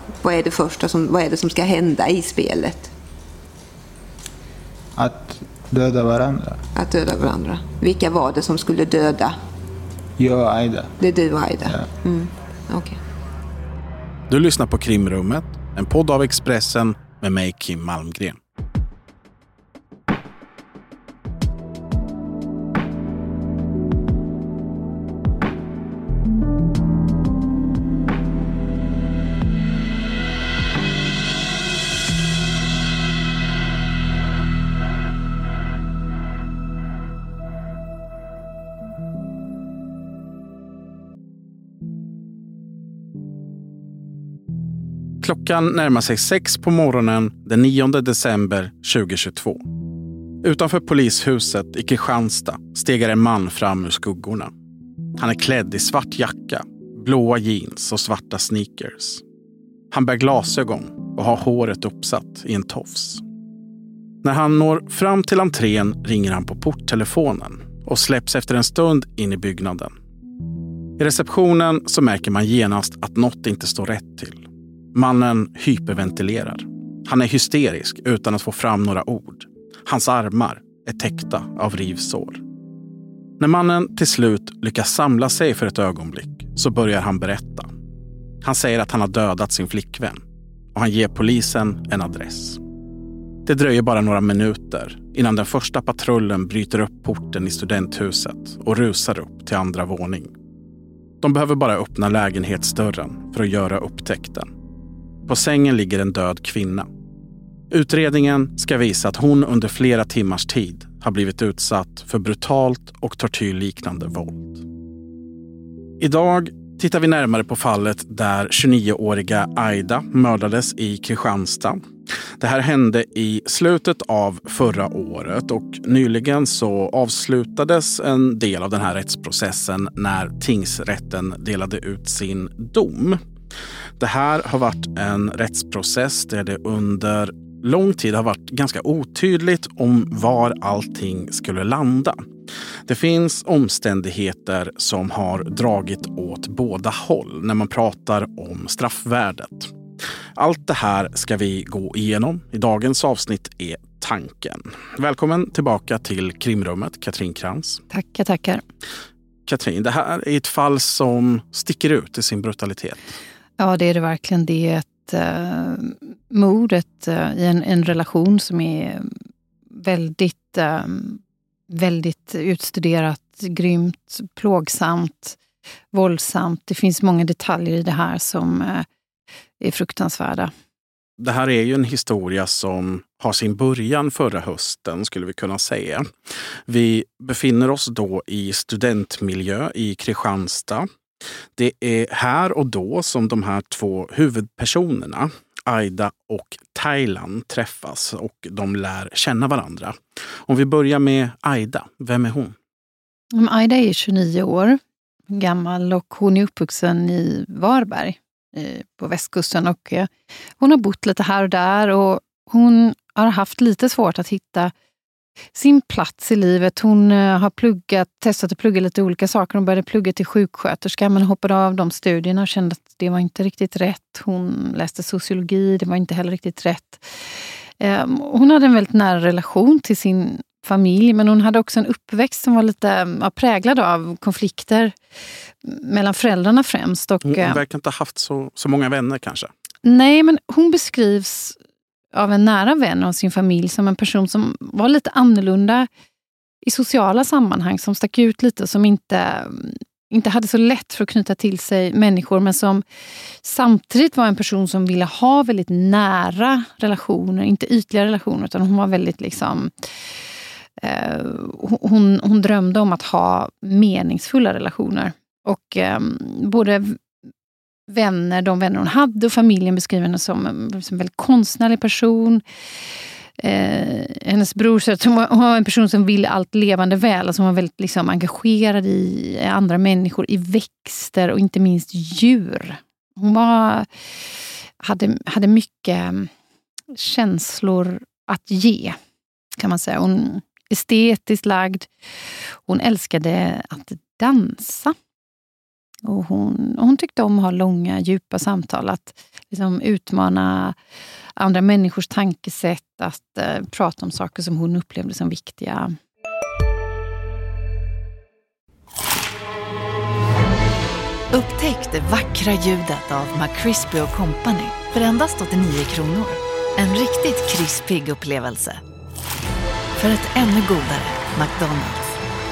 Vad är det som ska hända i spelet? Att döda varandra. Att döda varandra. Vilka var det som skulle döda? Jag och Aida. Det är du och Aida? Ja. Okej. Du lyssnar på Krimrummet, en podd av Expressen med mig, Kim Malmgren. Klockan närmar sig 6 på morgonen den 9 december 2022. Utanför polishuset i Kristianstad stegar en man fram ur skuggorna. Han är klädd i svart jacka, blåa jeans och svarta sneakers. Han bär glasögon och har håret uppsatt i en tofs. När han når fram till entrén ringer han på porttelefonen och släpps efter en stund in i byggnaden. I receptionen så märker man genast att något inte står rätt till. Mannen hyperventilerar. Han är hysterisk utan att få fram några ord. Hans armar är täckta av rivsår. När mannen till slut lyckas samla sig för ett ögonblick så börjar han berätta. Han säger att han har dödat sin flickvän och han ger polisen en adress. Det dröjer bara några minuter innan den första patrullen bryter upp porten i studenthuset och rusar upp till andra våning. De behöver bara öppna lägenhetsdörren för att göra upptäckten. På sängen ligger en död kvinna. Utredningen ska visa att hon under flera timmars tid har blivit utsatt för brutalt och tortyrliknande våld. Idag tittar vi närmare på fallet där 29-åriga Aida mördades i Kristianstad. Det här hände i slutet av förra året och nyligen så avslutades en del av den här rättsprocessen när tingsrätten delade ut sin dom. Det här har varit en rättsprocess där det under lång tid har varit ganska otydligt om var allting skulle landa. Det finns omständigheter som har dragit åt båda håll när man pratar om straffvärdet. Allt det här ska vi gå igenom. I dagens avsnitt är tanken. Välkommen tillbaka till Krimrummet, Katrin Krantz. Tackar. Katrin, det här är ett fall som sticker ut i sin brutalitet. Ja, det är det verkligen. Det är ett mord i en relation som är väldigt utstuderat, grymt, plågsamt, våldsamt. Det finns många detaljer i det här som är fruktansvärda. Det här är ju en historia som har sin början förra hösten, skulle vi kunna säga. Vi befinner oss då i studentmiljö i Kristianstad. Det är här och då som de här två huvudpersonerna, Aida och Thailand, träffas och de lär känna varandra. Om vi börjar med Aida, vem är hon? Aida är 29 år gammal och hon är uppvuxen i Varberg på västkusten och hon har bott lite här och där och hon har haft lite svårt att hitta sin plats i livet. Hon har testat att plugga lite olika saker. Hon började plugga till sjuksköterska men hoppade av de studierna och kände att det var inte riktigt rätt. Hon läste sociologi, det var inte heller riktigt rätt. Hon hade en väldigt nära relation till sin familj men hon hade också en uppväxt som var lite präglad av konflikter mellan föräldrarna främst. Och, hon verkar inte ha haft så många vänner kanske. Nej, men hon beskrivs av en nära vän av sin familj som en person som var lite annorlunda i sociala sammanhang, som stack ut lite, som inte hade så lätt för att knyta till sig människor men som samtidigt var en person som ville ha väldigt nära relationer, inte ytliga relationer utan hon var väldigt liksom hon drömde om att ha meningsfulla relationer och både de vänner hon hade och familjen beskriver henne som en väldigt konstnärlig person. Hennes bror sa att hon var en person som ville allt levande väl, alltså hon var väldigt liksom engagerad i andra människor, i växter och inte minst djur. Hon hade mycket känslor att ge, kan man säga. Hon estetiskt lagd. Hon älskade att dansa. Och hon tyckte om att ha långa, djupa samtal. Att liksom utmana andra människors tankesätt. Att prata om saker som hon upplevde som viktiga. Upptäck det vackra ljudet av McCrispy & Company för endast 89 kronor. En riktigt krispig upplevelse. För ett ännu godare McDonald's.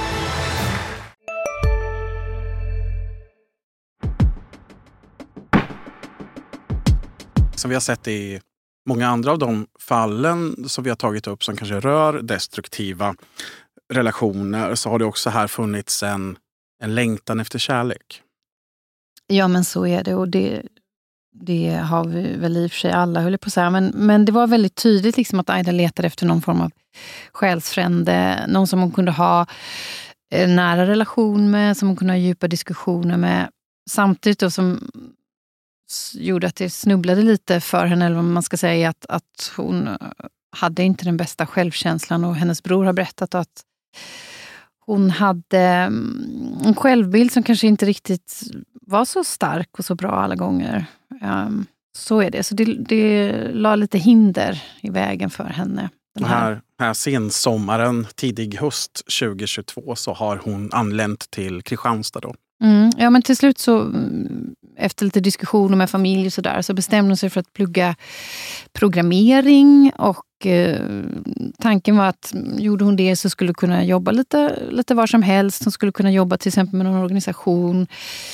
Som vi har sett i många andra av de fallen som vi har tagit upp som kanske rör destruktiva relationer, så har det också här funnits en längtan efter kärlek. Ja, men så är det, och det har vi väl i och för sig alla, höll på så här. Men det var väldigt tydligt liksom att Aida letade efter någon form av själsfrände, någon som hon kunde ha en nära relation med, som hon kunde ha djupa diskussioner med, samtidigt då som gjorde att det snubblade lite för henne, eller vad man ska säga, att hon hade inte den bästa självkänslan, och hennes bror har berättat att hon hade en självbild som kanske inte riktigt var så stark och så bra alla gånger. Så är det. Så det la lite hinder i vägen för henne. Här sensommaren, tidig höst 2022, så har hon anlänt till Kristianstad då. Ja, men till slut så, efter lite diskussioner med familj och sådär, så bestämde hon sig för att plugga programmering, och tanken var att gjorde hon det så skulle hon kunna jobba lite var som helst. Hon skulle kunna jobba till exempel med någon organisation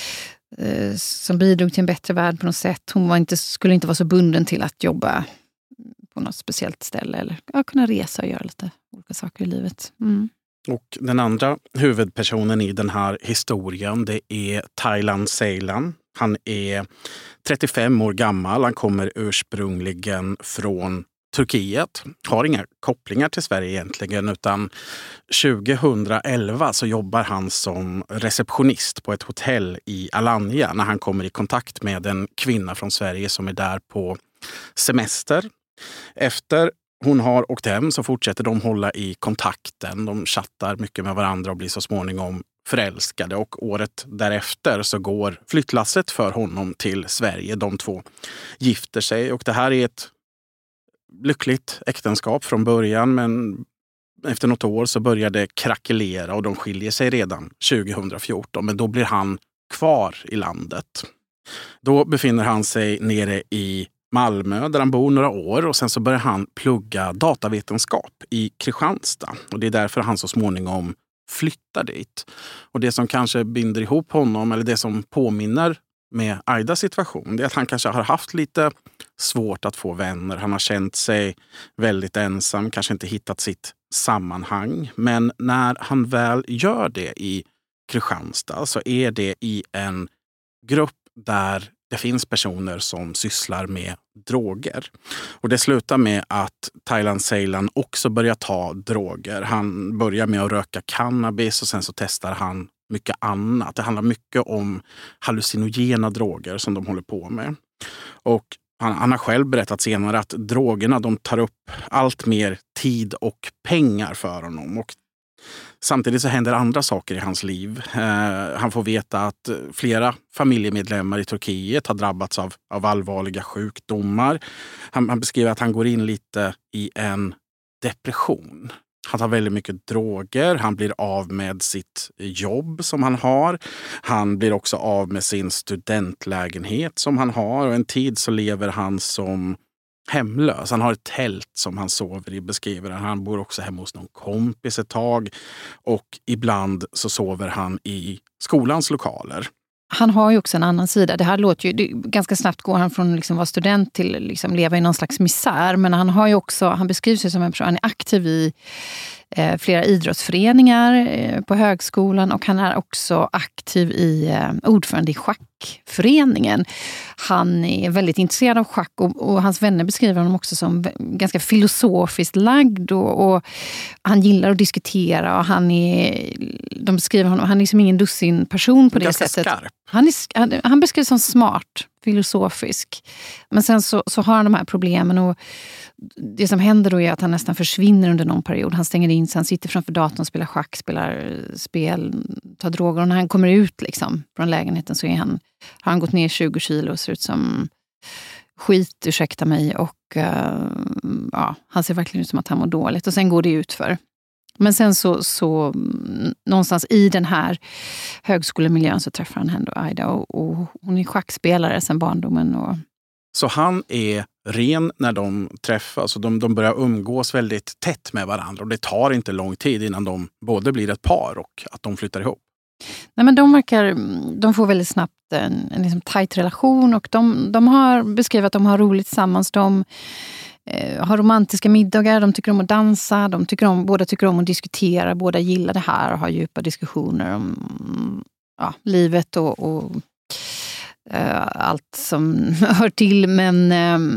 som bidrog till en bättre värld på något sätt. Hon skulle inte vara så bunden till att jobba på något speciellt ställe, eller kunna resa och göra lite olika saker i livet. Och den andra huvudpersonen i den här historien, det är Taylan Seylan. Han är 35 år gammal. Han kommer ursprungligen från Turkiet. Har inga kopplingar till Sverige egentligen, utan 2011 så jobbar han som receptionist på ett hotell i Alanya när han kommer i kontakt med en kvinna från Sverige som är där på semester. Efter hon har åkt hem så fortsätter de hålla i kontakten. De chattar mycket med varandra och blir så småningom förälskade. Och året därefter så går flyttlasset för honom till Sverige. De två gifter sig. Och det här är ett lyckligt äktenskap från början. Men efter något år så börjar det krackelera och de skiljer sig redan 2014. Men då blir han kvar i landet. Då befinner han sig nere i Malmö där han bor några år, och sen så börjar han plugga datavetenskap i Kristianstad, och det är därför han så småningom flyttar dit. Och det som kanske binder ihop honom, eller det som påminner med Aidas situation, det är att han kanske har haft lite svårt att få vänner. Han har känt sig väldigt ensam, kanske inte hittat sitt sammanhang. Men när han väl gör det i Kristianstad så är det i en grupp där det finns personer som sysslar med droger. Och det slutar med att Taylan Seylan också börjar ta droger. Han börjar med att röka cannabis och sen så testar han mycket annat. Det handlar mycket om hallucinogena droger som de håller på med. Och han har själv berättat senare att drogerna, de tar upp allt mer tid och pengar för honom. Och samtidigt så händer andra saker i hans liv. Han får veta att flera familjemedlemmar i Turkiet har drabbats av allvarliga sjukdomar. Han beskriver att han går in lite i en depression. Han tar väldigt mycket droger. Han blir av med sitt jobb som han har. Han blir också av med sin studentlägenhet som han har. Och en tid så lever han som hemlös. Han har ett tält som han sover i, beskriver han. Han bor också hemma hos någon kompis ett tag. Och ibland så sover han i skolans lokaler. Han har ju också en annan sida. Det här låter ju, ganska snabbt går han från liksom vara student till liksom leva i någon slags misär. Men han har ju också, han beskrivs ju som en person, han är aktiv i flera idrottsföreningar på högskolan, och han är också aktiv i ordförande i schackföreningen. Han är väldigt intresserad av schack, och hans vänner beskriver honom också som ganska filosofiskt lagd, och han gillar att diskutera, och de beskriver honom, han är som ingen dussin person på det ganska sättet. Skarp. Han beskrivs som smart filosofisk. Men sen så har han de här problemen, och det som händer då är att han nästan försvinner under någon period. Han stänger in sig, han sitter framför datorn, spelar schack, spelar spel, tar droger. Och när han kommer ut liksom från lägenheten så har han gått ner 20 kilo och ser ut som skit, ursäkta mig. Och han ser verkligen ut som att han mår dåligt. Och sen går det ut för. Men sen så någonstans i den här högskolemiljön så träffar han ändå Aida. Och hon är schackspelare sedan barndomen. Så han är ren när de träffas, och de börjar umgås väldigt tätt med varandra. Och det tar inte lång tid innan de både blir ett par och att de flyttar ihop. Nej, men de får väldigt snabbt en liksom tajt relation, och de har beskrivit att de har roligt tillsammans. De har romantiska middagar, de tycker om att dansa, båda tycker om att diskutera, båda gillar det här och har djupa diskussioner om livet och allt som hör till. Men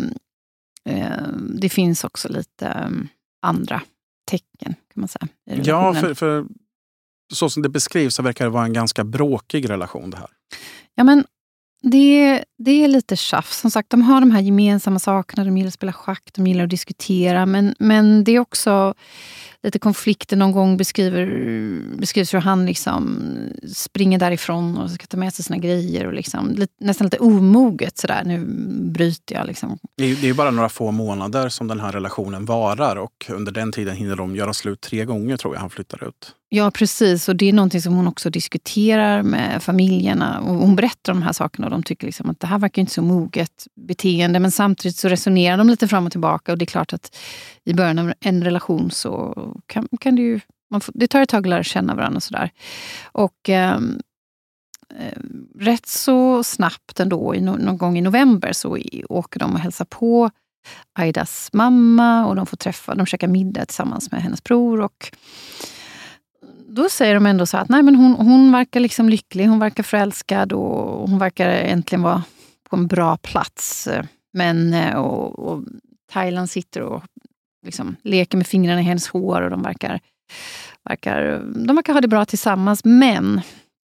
det finns också lite andra tecken, kan man säga. Ja, för så som det beskrivs så verkar det vara en ganska bråkig relation det här. Ja, men det är lite tjafs. Som sagt, de har de här gemensamma sakerna. De gillar att spela schack, de gillar att diskutera. Men det är också lite konflikter. Någon gång beskrivs hur han liksom springer därifrån och ska ta med sig sina grejer. Och liksom, nästan lite omoget sådär. Nu bryter jag liksom. Det är ju bara några få månader som den här relationen varar. Och under den tiden hinner de göra slut 3 gånger, tror jag han flyttar ut. Ja, precis. Och det är någonting som hon också diskuterar med familjerna. Och hon berättar om de här sakerna, och de tycker liksom att det här verkar inte så moget beteende. Men samtidigt så resonerar de lite fram och tillbaka. Och det är klart att i början av en relation så kan det ju... det tar ett tag att lära känna varandra och sådär. Och rätt så snabbt ändå, någon gång i november, så åker de och hälsar på Aidas mamma. Och de käkar middag tillsammans med hennes bror. Och då säger de ändå så att nej, men hon verkar liksom lycklig, hon verkar förälskad och hon verkar äntligen vara på en bra plats. Men och Thailand sitter och liksom leker med fingrarna i hennes hår, och de verkar ha det bra tillsammans. Men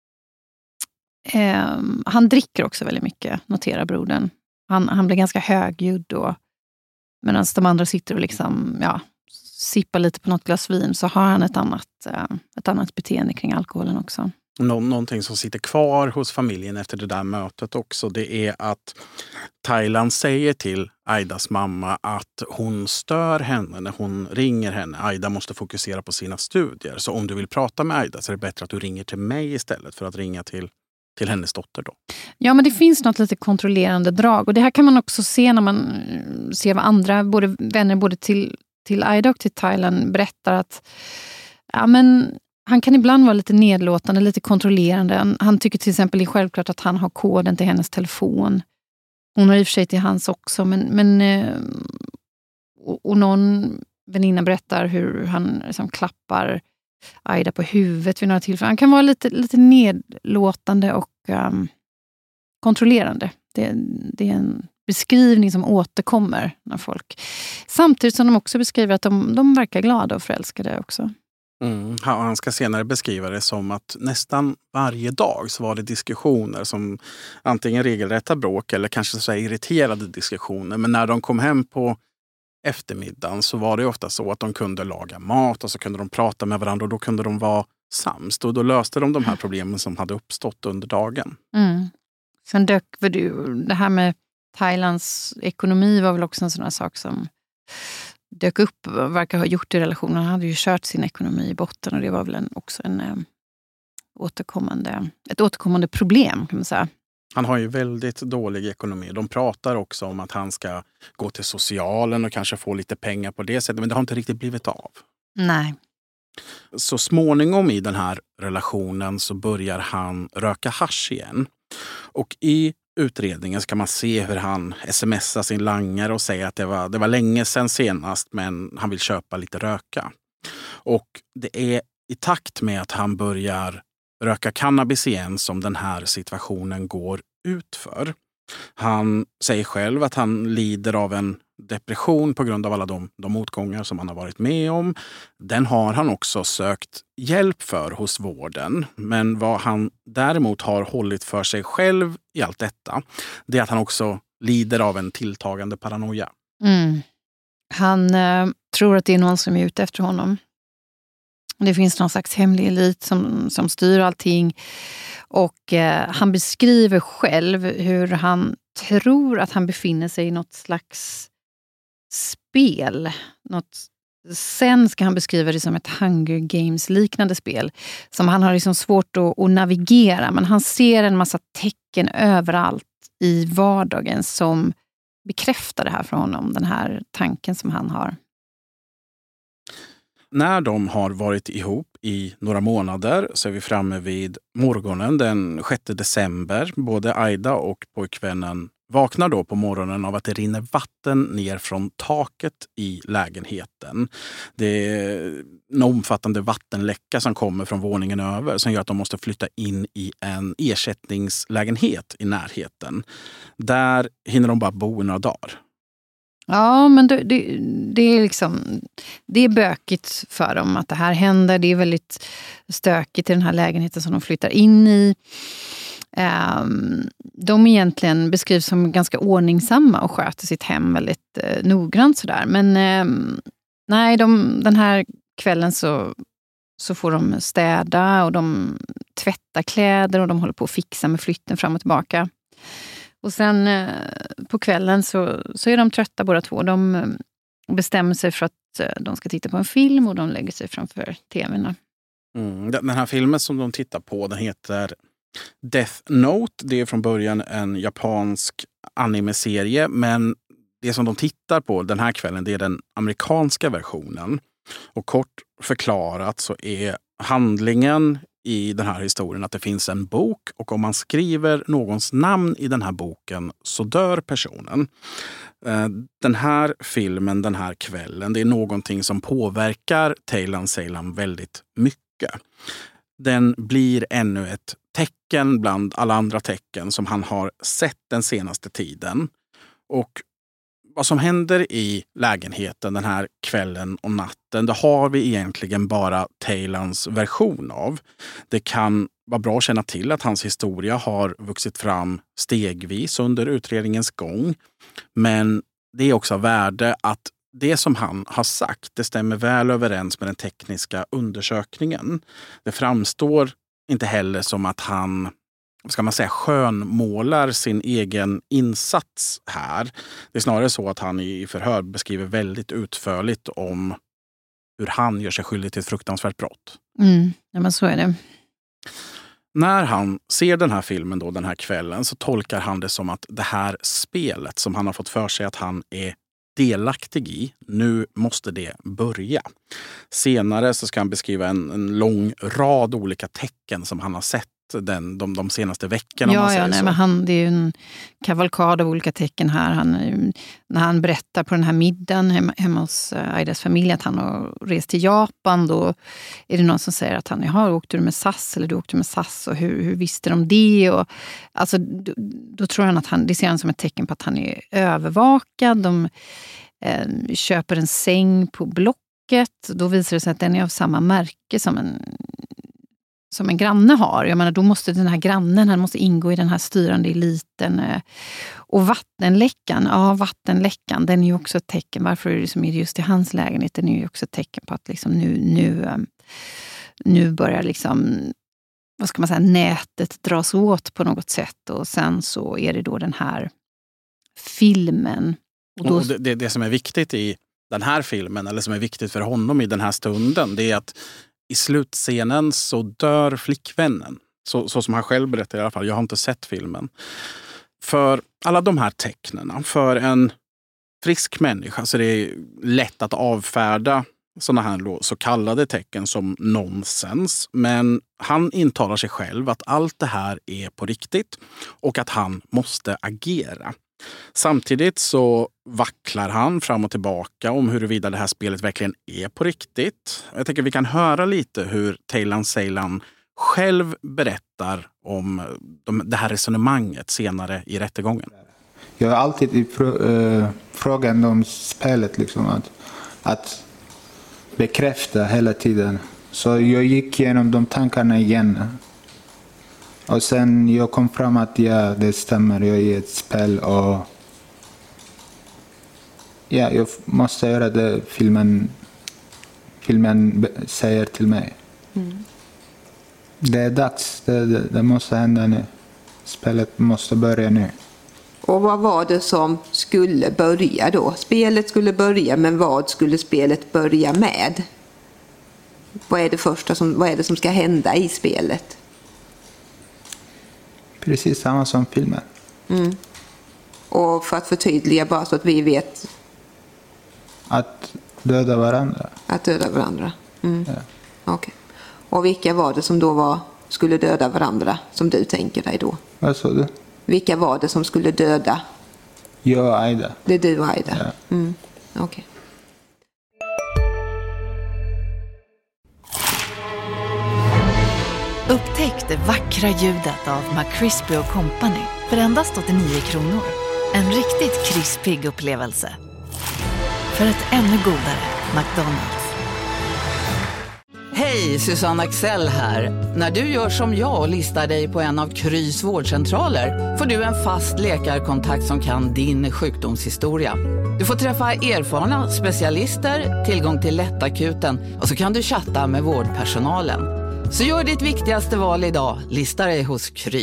han dricker också väldigt mycket, noterar brodern. Han blir ganska högljudd, medan de andra sitter och liksom sippar lite på något glas vin, så har han ett annat beteende kring alkoholen också. Någonting som sitter kvar hos familjen efter det där mötet också, det är att Thailand säger till Aidas mamma att hon stör henne när hon ringer henne. Aida måste fokusera på sina studier, så om du vill prata med Aida så är det bättre att du ringer till mig istället för att ringa till hennes dotter då. Ja, men det finns något lite kontrollerande drag, och det här kan man också se när man ser vad andra vänner både till Aida och till Thailand berättar, att han kan ibland vara lite nedlåtande, lite kontrollerande. Han tycker till exempel det är självklart att han har koden till hennes telefon. Hon har i och för sig till hans också, men och någon väninna berättar hur han liksom klappar Aida på huvudet vid några tillfällen. Han kan vara lite nedlåtande och kontrollerande. Det är en beskrivning som återkommer när folk... Samtidigt som de också beskriver att de verkar glada och förälskade också. Han ska senare beskriva det som att nästan varje dag så var det diskussioner som antingen regelrätta bråk eller kanske så irriterade diskussioner. Men när de kom hem på eftermiddagen så var det ofta så att de kunde laga mat och så kunde de prata med varandra, och då kunde de vara sams. Och då löste de här problemen som hade uppstått under dagen. Sen dök det här med Thailands ekonomi var väl också en sån här sak som dök upp, verkar ha gjort i relationen. Han hade ju kört sin ekonomi i botten, och det var väl också ett återkommande problem, kan man säga. Han har ju väldigt dålig ekonomi. De pratar också om att han ska gå till socialen och kanske få lite pengar på det sättet, men det har inte riktigt blivit av. Nej. Så småningom i den här relationen så börjar han röka hasch igen. Och i utredningen ska man se hur han smsar sin langare och säger att det var länge sedan senast, men han vill köpa lite röka. Och det är i takt med att han börjar röka cannabis igen som den här situationen går utför. Han säger själv att han lider av en depression på grund av alla de motgångar som han har varit med om. Den har han också sökt hjälp för hos vården. Men vad han däremot har hållit för sig själv i allt detta, det är att han också lider av en tilltagande paranoia. Han tror att det är någon som är ute efter honom. Det finns någon slags hemlig elit som styr allting. Och han beskriver själv hur han tror att han befinner sig i något slags spel. Sen ska han beskriva det som ett Hunger Games-liknande spel. Som han har liksom svårt att navigera. Men han ser en massa tecken överallt i vardagen som bekräftar det här för honom. Den här tanken som han har. När de har varit ihop i några månader så är vi framme vid morgonen den 6 december. Både Aida och pojkvännen vaknar då på morgonen av att det rinner vatten ner från taket i lägenheten. Det är en omfattande vattenläcka som kommer från våningen över som gör att de måste flytta in i en ersättningslägenhet i närheten. Där hinner de bara bo några dagar. Ja, men det är liksom, det är bökigt för dem att det här händer. Det är väldigt stökigt i den här lägenheten som de flyttar in i. De egentligen beskrivs som ganska ordningsamma och sköter sitt hem väldigt noggrant sådär. Men nej, den här kvällen så får de städa och de tvättar kläder och de håller på att fixa med flytten fram och tillbaka. Och sen på kvällen så är de trötta båda två. De bestämmer sig för att de ska titta på en film och de lägger sig framför tvn. Den här filmen som de tittar på, den heter Death Note. Det är från början en japansk anime-serie, men det som de tittar på den här kvällen, det är den amerikanska versionen. Och kort förklarat så är handlingen i den här historien att det finns en bok och om man skriver någons namn i den här boken så dör personen. Den här filmen, den här kvällen, det är någonting som påverkar Taylan Seylan väldigt mycket. Den blir ännu ett tecken bland alla andra tecken som han har sett den senaste tiden. Och vad som händer i lägenheten den här kvällen och natten, det har vi egentligen bara Taylans version av. Det kan vara bra att känna till att hans historia har vuxit fram stegvis under utredningens gång. Men det är också värde att det som han har sagt, det stämmer väl överens med den tekniska undersökningen. Det framstår inte heller som att han, ska man säga, skönmålar sin egen insats här. Det är snarare så att han i förhör beskriver väldigt utförligt om hur han gör sig skyldig till ett fruktansvärt brott. Ja, men så är det. När han ser den här filmen då den här kvällen så tolkar han det som att det här spelet som han har fått för sig att han är delaktig i, nu måste det börja. Senare så ska han beskriva en lång rad olika tecken som han har sett de senaste veckorna. Men det är ju en kavalkad av olika tecken här. När han berättar på den här middagen hemma hos Aidas familj att han har rest till Japan, då är det någon som säger att han åkte du med SAS eller du åkte med SAS och hur visste de det? Och, alltså, då tror han att det ser han som ett tecken på att han är övervakad. De köper en säng på Blocket. Då visar det sig att den är av samma märke som en granne har. Jag menar, då måste den här grannen, han måste ingå i den här styrande eliten. Och vattenläckan, den är ju också ett tecken. Varför är det som är just i hans lägenhet? Den är ju också ett tecken på att liksom nu börjar liksom, vad ska man säga, nätet dras åt på något sätt. Och sen så är det då den här filmen. Och det som är viktigt i den här filmen, eller som är viktigt för honom i den här stunden, det är att i slutscenen så dör flickvännen. Så som han själv berättar i alla fall. Jag har inte sett filmen. För alla de här tecknena, för en frisk människa så det är lätt att avfärda sådana här så kallade tecken som nonsens. Men han intalar sig själv att allt det här är på riktigt och att han måste agera. Samtidigt så vacklar han fram och tillbaka om huruvida det här spelet verkligen är på riktigt. Jag tänker vi kan höra lite hur Taylan Seylan själv berättar om det här resonemanget senare i rättegången. Jag har alltid frågan om spelet liksom, att bekräfta hela tiden. Så jag gick igenom de tankarna igen. Och sen jag kom fram att ja, det stämmer, jag är i ett spel och ja, jag måste göra det filmen säger till mig. Det är dags, det måste hända nu. Spelet måste börja nu. Och vad var det som skulle börja då? Spelet skulle börja, men vad skulle spelet börja med? Vad är det som ska hända i spelet? Precis samma som filmen. Och för att förtydliga bara så att vi vet. Att döda varandra. Att döda varandra. Ja. Okej. Och vilka var det som då skulle döda varandra, som du tänker dig då? Vad sa du? Vilka var det som skulle döda? Jag och Aida. Det är du och Aida? Ja. Okej. Upptäck det vackra ljudet av McCrispy & Company för endast 89 kronor. En riktigt krispig upplevelse. För ett ännu godare McDonald's. Hej, Susanne Axel här. När du gör som jag och listar dig på en av Krys vårdcentraler får du en fast läkarkontakt som kan din sjukdomshistoria. Du får träffa erfarna specialister, tillgång till lättakuten och så kan du chatta med vårdpersonalen. Så gör ditt viktigaste val idag, lista dig hos Kry.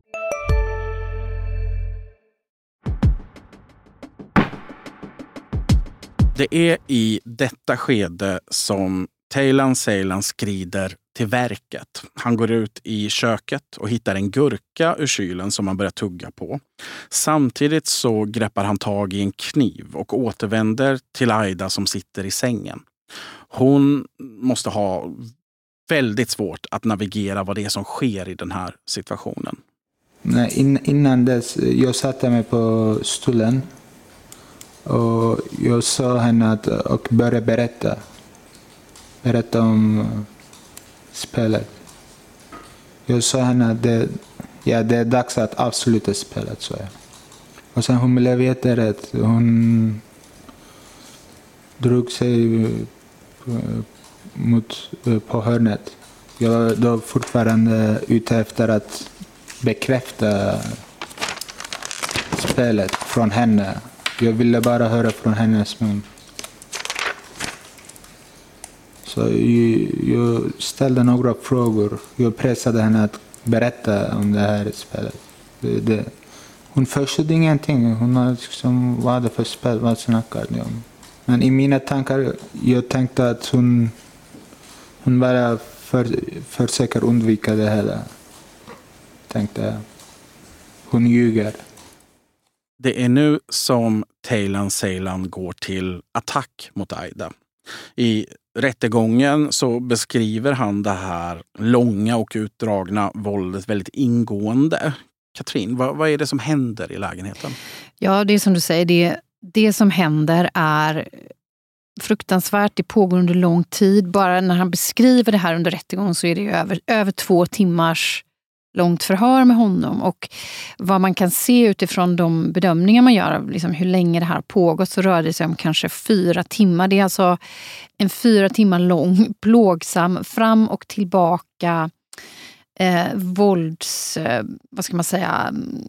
Det är i detta skede som Taylan Seylan skrider till verket. Han går ut i köket och hittar en gurka ur kylen som han börjar tugga på. Samtidigt så greppar han tag i en kniv och återvänder till Aida som sitter i sängen. Hon måste ha väldigt svårt att navigera vad det är som sker i den här situationen. Nej, innan dess, jag satte mig på stolen och jag sa henne och började berätta om spelet. Jag sa henne att det är dags att avsluta spelet, så jag. Och sen hon blev jätterädd. Hon drog sig på hörnet. Jag var då fortfarande ute efter att bekräfta spelet från henne. Jag ville bara höra från hennes mun. Så jag ställde några frågor. Jag pressade henne att berätta om det här spelet. Hon förstod ingenting. Hon var liksom, vad det för spel, vad snackar ni om? Men i mina tankar, jag tänkte att hon bara försöker undvika det hela. Tänkte jag. Hon ljuger. Det är nu som Taylan Seylan går till attack mot Aida. I rättegången så beskriver han det här långa och utdragna våldet väldigt ingående. Katrin, vad är det som händer i lägenheten? Ja, det är som du säger, det som händer är fruktansvärt. Det pågår under lång tid. Bara när han beskriver det här under rättegången så är det över 2 timmars långt förhör med honom. Och vad man kan se utifrån de bedömningar man gör av liksom hur länge det här har pågått, så rör det sig om kanske 4 timmar. Det är alltså en 4 timmar lång, plågsam, fram och tillbaka vad ska man säga,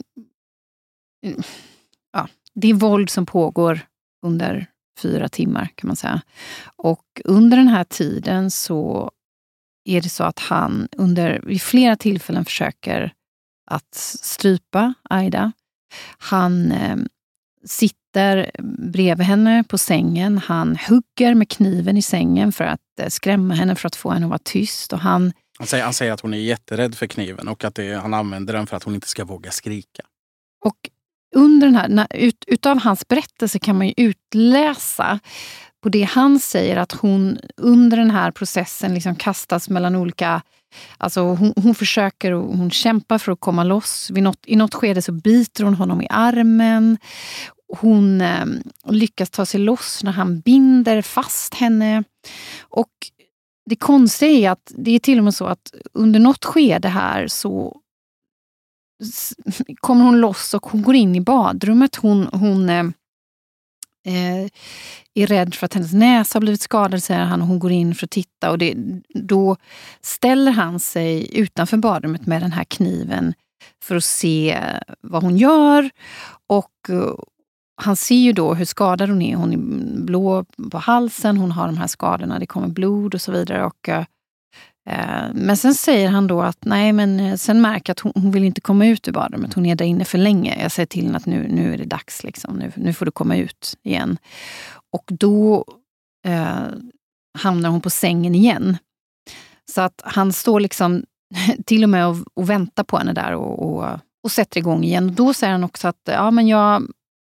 ja, det är våld som pågår under 4 timmar kan man säga. Och under den här tiden så är det så att han vid flera tillfällen försöker att strypa Aida. Han sitter bredvid henne på sängen. Han hugger med kniven i sängen för att skrämma henne, för att få henne att vara tyst. Och han säger att hon är jätterädd för kniven och att han använder den för att hon inte ska våga skrika. Och under den här, utav hans berättelse kan man ju utläsa på det han säger, att hon under den här processen liksom kastas mellan olika, alltså hon försöker och hon kämpar för att komma loss. I något skede så biter hon honom i armen. Hon lyckas ta sig loss när han binder fast henne. Och det konstiga är att det är till och med så att under något skede här så kommer hon loss och hon går in i badrummet. Hon är rädd för att hennes näsa har blivit skadad, säger han. Hon går in för att titta och då ställer han sig utanför badrummet med den här kniven för att se vad hon gör. Och han ser ju då hur skadad hon är. Hon är blå på halsen, hon har de här skadorna, det kommer blod och så vidare. Men sen säger han då att nej, men sen märker att hon vill inte komma ut ur badrummet. Hon är där inne för länge. Jag säger till henne att nu är det dags. Liksom. Nu får du komma ut igen. Och då hamnar hon på sängen igen. Så att han står liksom till och med och väntar på henne där och sätter igång igen. Och då säger han också att ja, men jag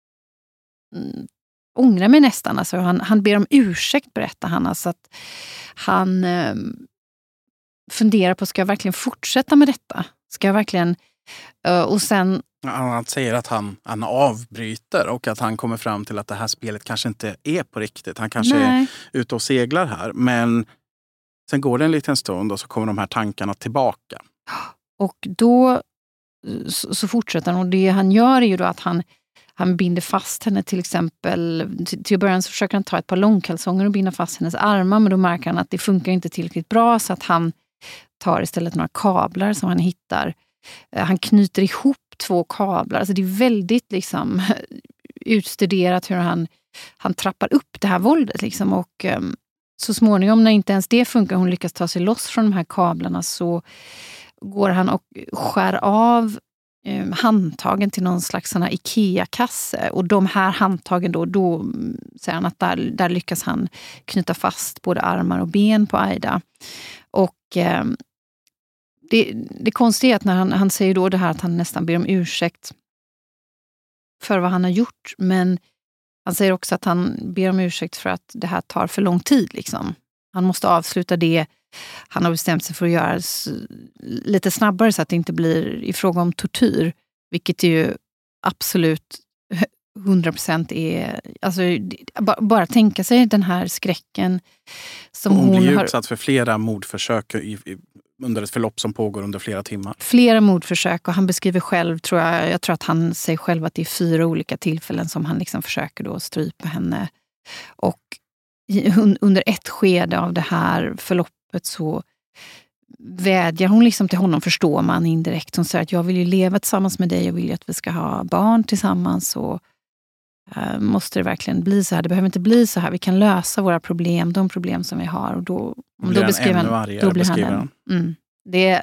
ångrar mig nästan. Alltså, han ber om ursäkt, berättar han. Alltså att han funderar på, ska jag verkligen fortsätta med detta? Ska jag verkligen... och sen... Han säger att han avbryter och att han kommer fram till att det här spelet kanske inte är på riktigt. Han kanske är ute och seglar här. Men sen går det en liten stund och så kommer de här tankarna tillbaka. Och då så fortsätter han. Och det han gör är ju då att han binder fast henne till exempel. Till början så försöker han ta ett par långkalsonger och binda fast hennes armar. Men då märker han att det funkar inte tillräckligt bra, så att han tar istället några kablar som han hittar. Han knyter ihop 2 kablar. Alltså det är väldigt liksom utstuderat hur han trappar upp det här våldet. Liksom. Och så småningom, när inte ens det funkar, hon lyckas ta sig loss från de här kablarna, så går han och skär av handtagen till någon slags sån här IKEA-kasse. Och de här handtagen då säger han att där lyckas han knyta fast både armar och ben på Aida. Och det konstiga är att när han säger då det här att han nästan ber om ursäkt för vad han har gjort, men han säger också att han ber om ursäkt för att det här tar för lång tid. Liksom. Han måste avsluta det. Han har bestämt sig för att göra lite snabbare så att det inte blir i fråga om tortyr. Vilket ju absolut 100% är... Alltså, bara tänka sig den här skräcken som hon blir har... utsatt för flera mordförsök under ett förlopp som pågår under flera timmar. Flera mordförsök, och han beskriver själv, jag tror att han säger själv att det är 4 olika tillfällen som han liksom försöker då strypa henne. Och under ett skede av det här förloppet så vädjar hon liksom till honom, förstår man indirekt. Hon säger att jag vill ju leva tillsammans med dig, jag vill ju att vi ska ha barn tillsammans, och måste det verkligen bli så här? Det behöver inte bli så här. Vi kan lösa våra problem, de problem som vi har. Och då beskriver han, då blir han. Det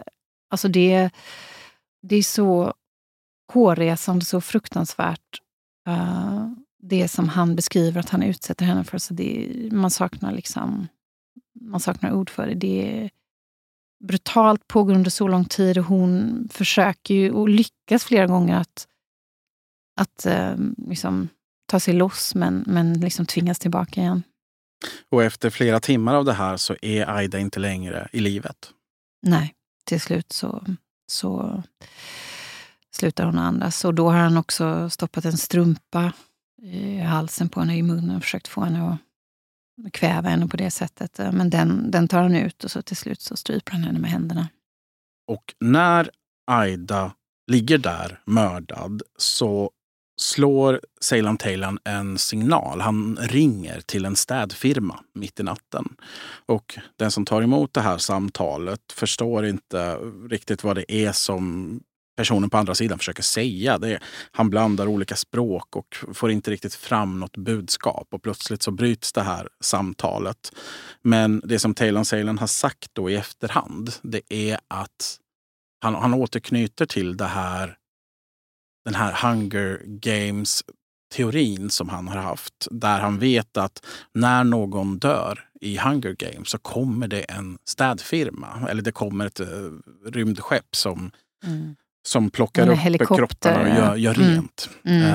är så hårresande, så fruktansvärt. Det som han beskriver att han utsätter henne för, så man saknar ord för det. Det är brutalt, pågår under så lång tid, och hon försöker ju och lyckas flera gånger att liksom ta sig loss, men liksom tvingas tillbaka igen. Och efter flera timmar av det här så är Aida inte längre i livet. Nej, till slut så slutar hon andas. Och då har han också stoppat en strumpa i halsen på henne, i munnen, och försökt få henne att kväva henne på det sättet. Men den tar han ut, och så till slut så stryper han henne med händerna. Och när Aida ligger där mördad så slår Ceylan Taylan en signal. Han ringer till en städfirma mitt i natten. Och den som tar emot det här samtalet förstår inte riktigt vad det är som personen på andra sidan försöker säga. Han blandar olika språk och får inte riktigt fram något budskap. Och plötsligt så bryts det här samtalet. Men det som Ceylan har sagt då i efterhand, det är att han återknyter till den här Hunger Games-teorin som han har haft. Där han vet att när någon dör i Hunger Games så kommer det en städfirma. Eller det kommer ett rymdskepp som plockar upp kropparna och gör rent.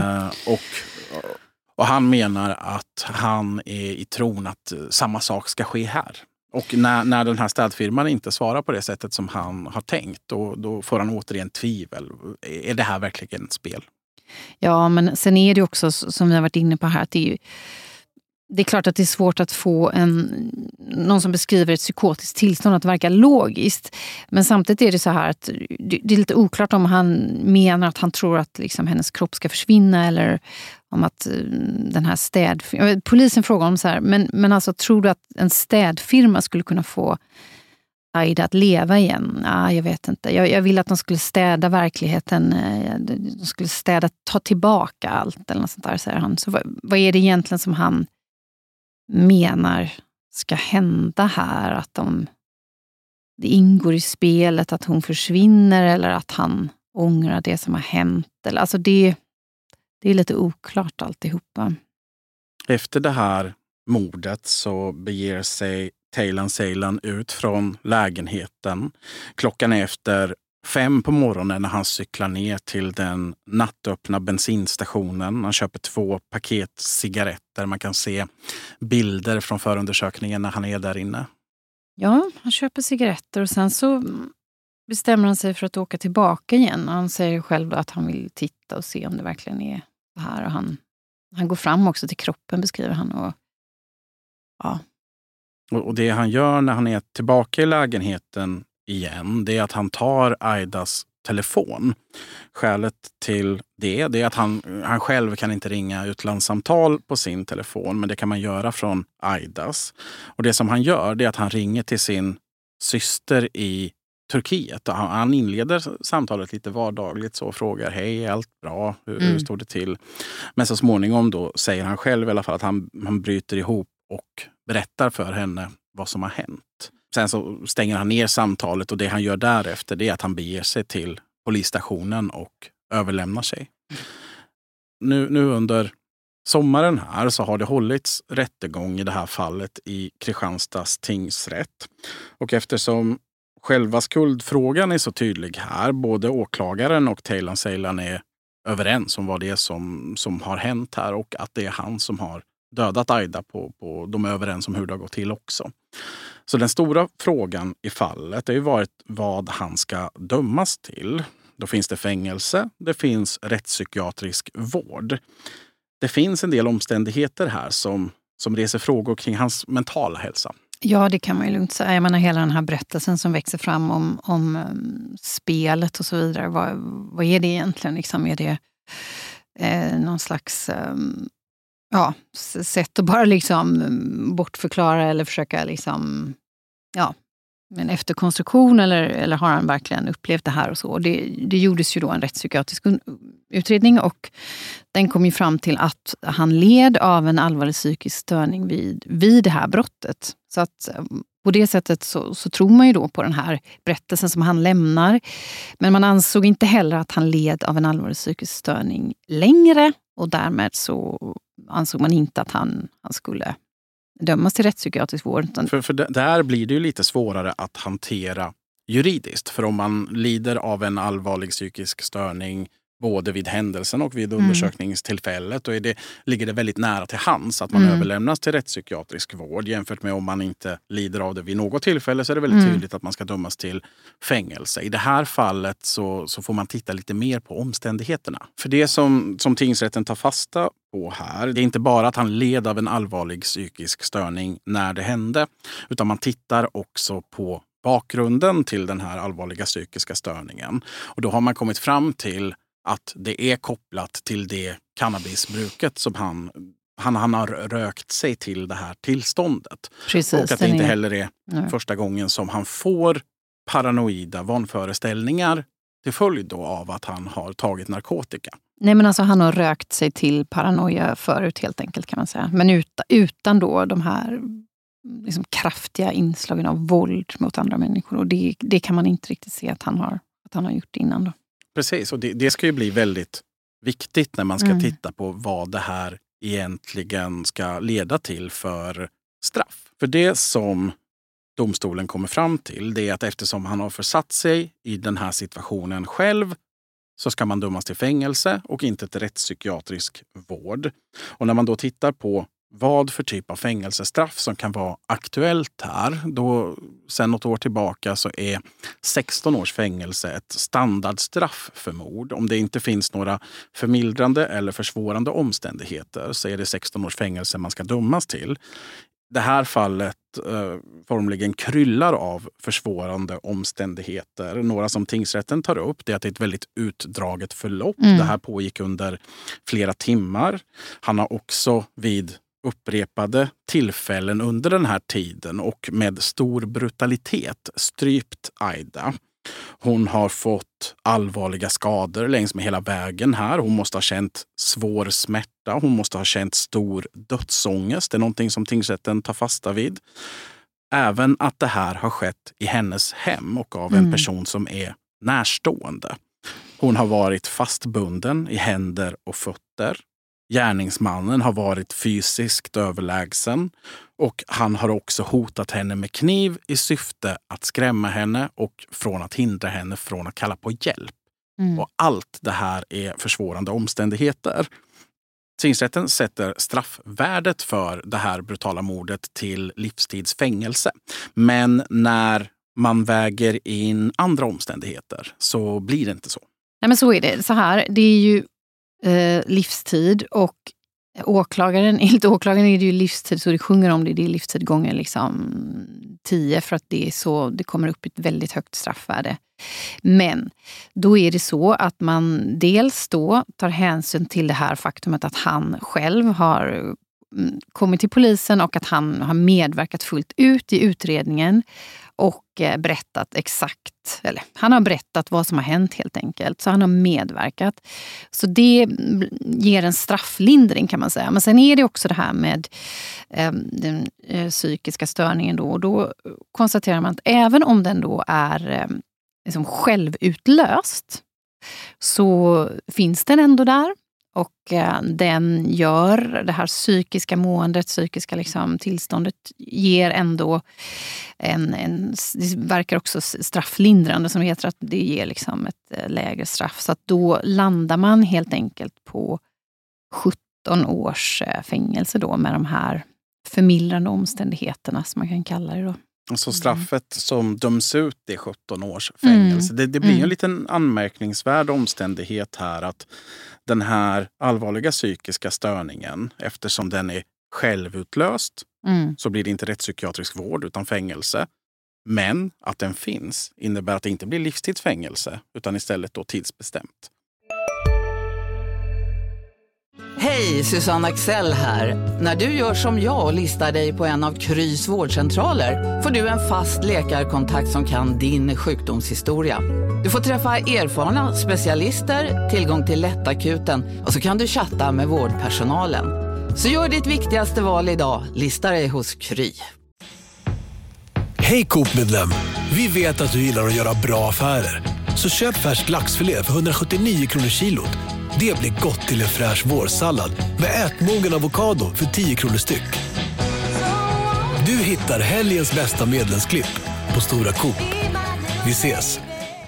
Och han menar att han är i tron att samma sak ska ske här. Och när den här städfirman inte svarar på det sättet som han har tänkt, då får han återigen tvivel. Är det här verkligen ett spel? Ja, men sen är det också, som vi har varit inne på här, att det är klart att det är svårt att få någon som beskriver ett psykotiskt tillstånd att verka logiskt. Men samtidigt är det så här att det är lite oklart om han menar att han tror att liksom hennes kropp ska försvinna, eller om att den här polisen frågar om så här, men alltså tror du att en städfirma skulle kunna få Aida att leva igen? Ja, jag vet inte. Jag vill att de skulle städa verkligheten. De skulle ta tillbaka allt eller något sånt där, säger han. Så vad är det egentligen som han menar ska hända här? Att det ingår i spelet att hon försvinner eller att han ångrar det som har hänt? Eller, alltså det är lite oklart alltihopa. Efter det här mordet så beger sig Taylan Seylan ut från lägenheten. Klockan är efter 5 på morgonen när han cyklar ner till den nattöppna bensinstationen. Han köper 2 paket cigaretter. Man kan se bilder från förundersökningen när han är där inne. Ja, han köper cigaretter och sen så bestämmer han sig för att åka tillbaka igen. Han säger själv att han vill titta och se om det verkligen är det här. Och han går fram också till kroppen, beskriver han. Och, ja. Och det han gör när han är tillbaka i lägenheten igen, det är att han tar Aidas telefon. Skälet till det är att han själv kan inte ringa utlandssamtal på sin telefon, men det kan man göra från Aidas. Och det som han gör, det är att han ringer till sin syster i Turkiet. Han inleder samtalet lite vardagligt så och frågar: hej, är allt bra? Hur står det till? Men så småningom då säger han själv i alla fall att han bryter ihop och berättar för henne vad som har hänt. Sen så stänger han ner samtalet och det han gör därefter, det är att han beger sig till polisstationen och överlämnar sig. Nu under sommaren här så har det hållits rättegång i det här fallet i Kristianstads tingsrätt. Och eftersom själva skuldfrågan är så tydlig här, både åklagaren och Taylan Seylan är överens om vad det är som har hänt här och att det är han som har dödat Aida på de är överens om hur det har gått till också. Så den stora frågan i fallet har ju varit vad han ska dömas till. Då finns det fängelse, det finns rättspsykiatrisk vård. Det finns en del omständigheter här som reser frågor kring hans mentala hälsa. Ja, det kan man ju lugnt säga. Jag menar hela den här berättelsen som växer fram om spelet och så vidare. Vad är det egentligen? Liksom, är det någon slags sätt att bara liksom bortförklara eller försöka liksom, en efterkonstruktion eller har han verkligen upplevt det här och så. Det gjordes ju då en rättspsykiatrisk utredning och den kom ju fram till att han led av en allvarlig psykisk störning vid det här brottet. Så att på det sättet så tror man ju då på den här berättelsen som han lämnar. Men man ansåg inte heller att han led av en allvarlig psykisk störning längre och därmed så ansåg man inte att han skulle dömas till rättspsykiatrisk vård. För där blir det ju lite svårare att hantera juridiskt. För om man lider av en allvarlig psykisk störning både vid händelsen och vid undersökningstillfället, då ligger det väldigt nära till hands att man överlämnas till rättspsykiatrisk vård, jämfört med om man inte lider av det vid något tillfälle, så är det väldigt tydligt att man ska dömas till fängelse. I det här fallet så får man titta lite mer på omständigheterna. För det som tingsrätten tar fasta på här, det är inte bara att han led av en allvarlig psykisk störning när det hände, utan man tittar också på bakgrunden till den här allvarliga psykiska störningen. Och då har man kommit fram till att det är kopplat till det cannabisbruket som han har rökt sig till det här tillståndet. Precis, och att det inte heller är första gången som han får paranoida vanföreställningar till följd då av att han har tagit narkotika. Nej, men alltså han har rökt sig till paranoia förut helt enkelt, kan man säga. Men utan då de här liksom kraftiga inslagen av våld mot andra människor. Och det kan man inte riktigt se att han har gjort innan då. Precis, och det ska ju bli väldigt viktigt när man ska titta på vad det här egentligen ska leda till för straff. För det som domstolen kommer fram till, det är att eftersom han har försatt sig i den här situationen själv, så ska man dömas till fängelse och inte till rättspsykiatrisk vård. Och när man då tittar på vad för typ av fängelsestraff som kan vara aktuellt här, då sedan något år tillbaka så är 16 års fängelse ett standardstraff för mord. Om det inte finns några förmildrande eller försvårande omständigheter så är det 16 års fängelse man ska dömas till. det här fallet formligen kryllar av försvårande omständigheter. Några som tingsrätten tar upp, det är att det är ett väldigt utdraget förlopp. Det här pågick under flera timmar. Han har också vid upprepade tillfällen under den här tiden och med stor brutalitet strypt Aida. Hon har fått allvarliga skador längs med hela vägen här. Hon måste ha känt svår smärta. Hon måste ha känt stor dödsångest. Det är någonting som tingsrätten tar fasta vid. Även att det här har skett i hennes hem och av en person som är närstående. Hon har varit fastbunden i händer och fötter. Gärningsmannen har varit fysiskt överlägsen och han har också hotat henne med kniv i syfte att skrämma henne och från att hindra henne från att kalla på hjälp. Och allt det här är försvårande omständigheter. Tingsrätten sätter straffvärdet för det här brutala mordet till livstidsfängelse. Men när man väger in andra omständigheter så blir det inte så. Nej, men så är det. Så här, det är ju livstid och enligt åklagaren är det ju livstid, så det sjunger om det är livstid gånger liksom 10 för att det kommer upp ett väldigt högt straffvärde. Men då är det så att man dels då tar hänsyn till det här faktumet att han själv har kommit till polisen och att han har medverkat fullt ut i utredningen och berättat exakt, eller han har berättat vad som har hänt helt enkelt. Så han har medverkat. Så det ger en strafflindring kan man säga. Men sen är det också det här med den psykiska störningen då. Och då konstaterar man att även om den då är liksom självutlöst så finns den ändå där. Och den gör det här psykiska måendet, psykiska liksom tillståndet ger ändå det verkar också strafflindrande som heter att det ger liksom ett lägre straff. Så att då landar man helt enkelt på 17 års fängelse då med de här förmildrande omständigheterna som man kan kalla det då. Så straffet som döms ut är 17 års fängelse. Det blir en liten anmärkningsvärd omständighet här att den här allvarliga psykiska störningen, eftersom den är självutlöst så blir det inte rättspsykiatrisk vård utan fängelse. Men att den finns innebär att det inte blir livstidsfängelse utan istället då tidsbestämt. Hej, Susanne Axel här. När du gör som jag och listar dig på en av Krys vårdcentraler får du en fast läkarkontakt som kan din sjukdomshistoria. Du får träffa erfarna specialister, tillgång till lättakuten och så kan du chatta med vårdpersonalen. Så gör ditt viktigaste val idag, lista dig hos Kry. Hej Coop-medlem! Vi vet att du gillar att göra bra affärer. Så köp färsk laxfilé för 179 kronor kilot. Det blir gott till en fräsch vårsallad med ätmogen avokado för 10 kronor styck. Du hittar helgens bästa medlemsklipp på Stora Coop. Vi ses!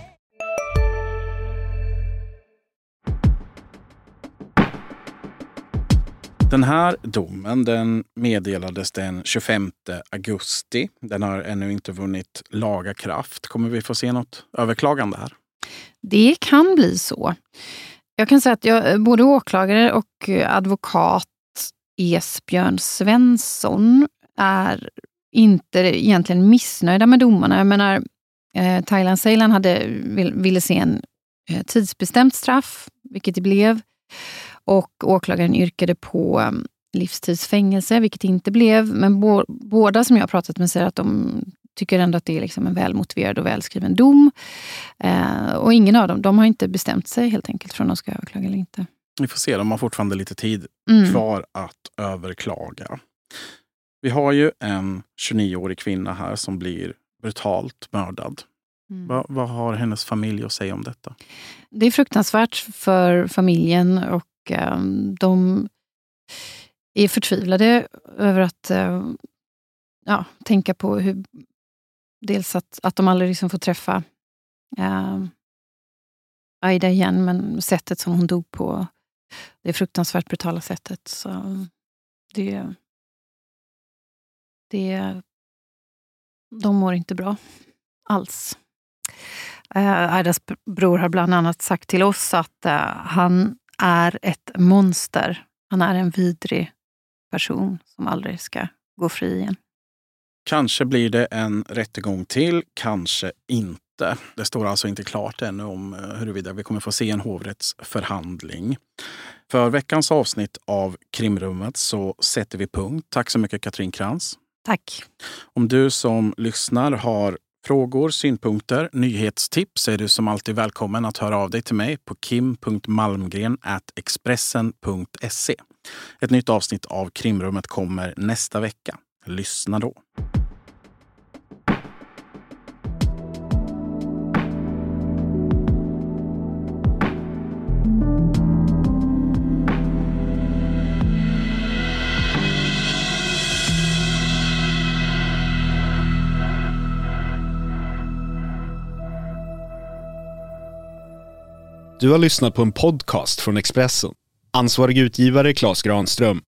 Den här domen den meddelades den 25 augusti. Den har ännu inte vunnit laga kraft. Kommer vi få se något överklagande här? Det kan bli så. Jag kan säga att både åklagare och advokat Esbjörn Svensson är inte egentligen missnöjda med domarna. Jag menar, Thailand Ceylan ville se en tidsbestämt straff, vilket det blev. Och åklagaren yrkade på livstidsfängelse, vilket inte blev. Men båda som jag har pratat med säger att de tycker ändå att det är liksom en välmotiverad och välskriven dom. Och ingen av dem, de har inte bestämt sig helt enkelt för om de ska överklaga eller inte. Vi får se, de har fortfarande lite tid kvar att överklaga. Vi har ju en 29-årig kvinna här som blir brutalt mördad. Vad har hennes familj att säga om detta? Det är fruktansvärt för familjen och de är förtvivlade över att tänka på hur dels att de aldrig liksom får träffa Aida igen, men sättet som hon dog på, det fruktansvärt brutala sättet, så de mår inte bra alls. Aidas bror har bland annat sagt till oss att han är ett monster. Han är en vidrig person som aldrig ska gå fri igen. Kanske blir det en rättegång till, kanske inte. Det står alltså inte klart ännu om huruvida vi kommer få se en hovrättsförhandling. För veckans avsnitt av Krimrummet så sätter vi punkt. Tack så mycket Katrin Krantz. Tack. Om du som lyssnar har frågor, synpunkter, nyhetstips är du som alltid välkommen att höra av dig till mig på kim.malmgren@expressen.se. Ett nytt avsnitt av Krimrummet kommer nästa vecka. Lyssna då. Du har lyssnat på en podcast från Expressen. Ansvarig utgivare Claes Granström.